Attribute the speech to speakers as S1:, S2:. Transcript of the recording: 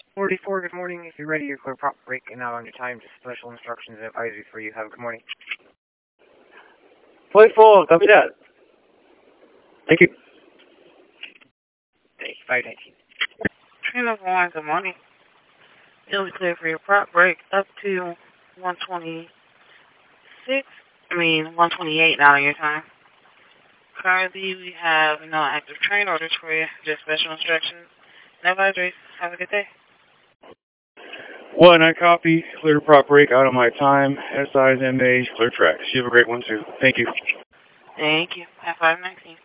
S1: 44, good morning. If you're ready, you're clear prop break and now on your time. Just special instructions and advisory for you. Have a good morning.
S2: Flight full, copy that. Thank you.
S1: Thank you, 519.
S3: Train number 1, good morning. You'll be clear for your prop break up to 128 now on your time. Currently, we have no active train orders for you, just special instructions and advisories. Have a good day.
S2: 1, I copy. Clear prop break out of my time. SIs, MAs, clear tracks. You have a great one, too. Thank you.
S3: Thank you. Have 519.